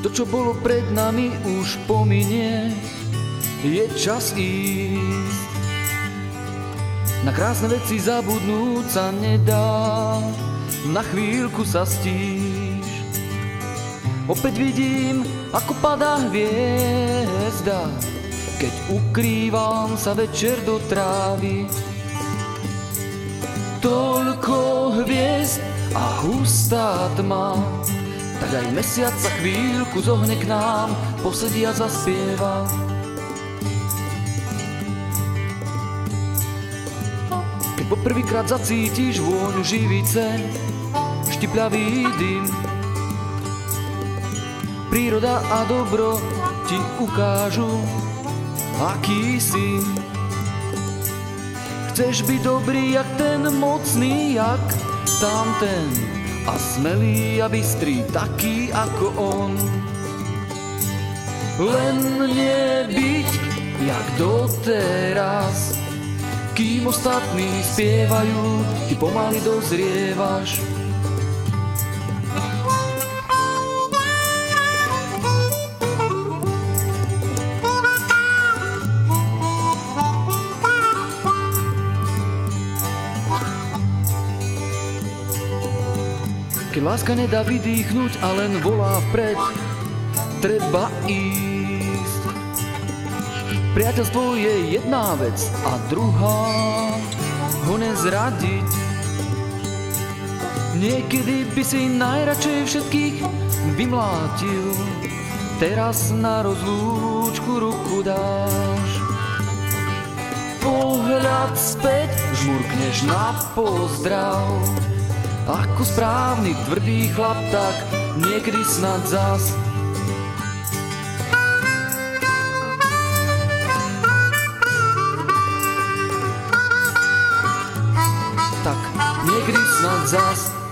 To, čo bolo pred nami, už pominie. Je čas ísť. Na krásne veci zabudnúť sa nedá. Na chvíľku sa stíš. Opäť vidím, ako padá hviezda, keď ukrývam sa večer do trávy. Toľko hviezd a hustá tma, tak aj mesiac sa chvíľku zohne k nám, posedí a zaspieva. Keď poprvýkrát zacítiš vôňu živice, štipľavý dym, príroda a dobro ti ukážu, aký si. Chceš byť dobrý jak ten mocný, jak tamten, a smelý a bystrý, taký ako on. Len nebyť jak doteraz, kým ostatní spievajú, ty pomaly dozrievaš. Keď láska nedá vydýchnuť a len volá vpred, treba ísť. Priateľstvo je jedna vec a druhá ho nezradiť. Niekedy by si najradšej všetkých vymlátil, teraz na rozlúčku ruku dáš. Pohľad späť, žmurkneš na pozdrav. Ako správny tvrdý chlap, tak niekedy snad zas. Tak niekedy snad zas.